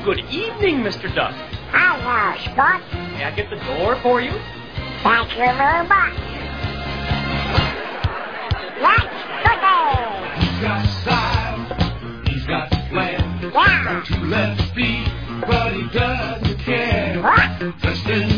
good evening, Mr. Duck. Hello, Scott. May I get the door for you? Thank you very much. Let's go. He's got style, he's got plan. Yeah. Got 2 left feet, but he doesn't care. What? Dressed in